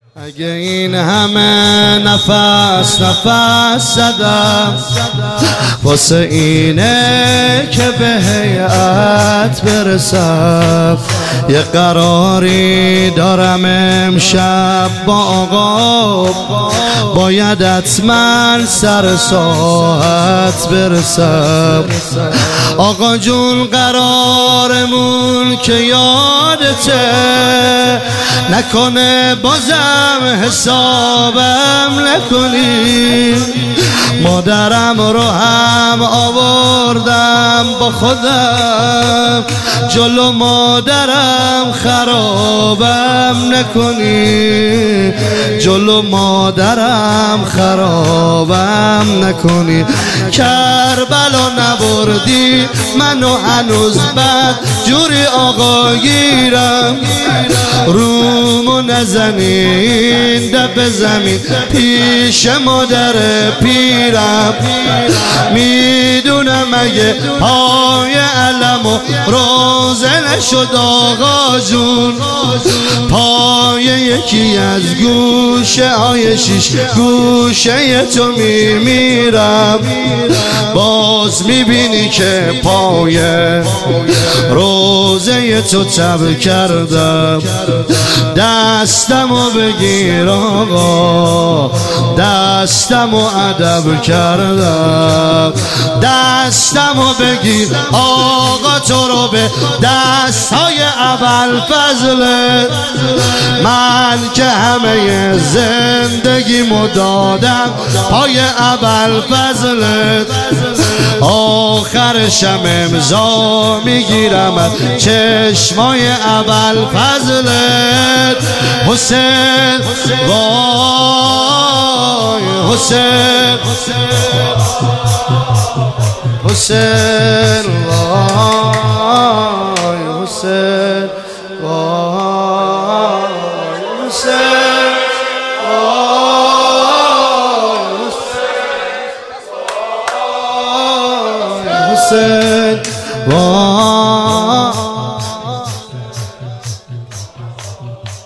اگه این همه نفس زدم واسه اینه که به هیئت برسم، یه قراری دارم امشب با آقا، باید حتما سر ساعت برسم. آقا جون قرارمون که یادته، نکنه بازم حسابم نکنی. مادرم رو هم آوردم با خودم، جلو مادرم خرابم نکنی، جلو مادرم خرابم نکنی. کربلا نبردی منو هنوز بد جوری آقا گیرم، رومو نزنین دب زمین پیش مادر پیرم. میدونم اگه پای علم و روزه نشد آقا جون، پای یکی از گوشه های شیش گوشه تو میمیرم. باز میبینی که پای روزه تو تب کردم. دستمو بگیر آقا، دستمو ادب کردم. دستمو بگیر آقا، تو رو به دستهای ابوالفضلت، من که همه زندگیمو دادم پای ابوالفضلت. آخرشم امضا میگیرم از چشمای ابوالفضلت. حسین وای حسین، حسین وای حسین وای حسین وای حسین وای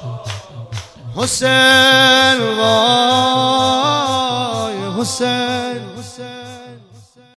حسین وای حسین.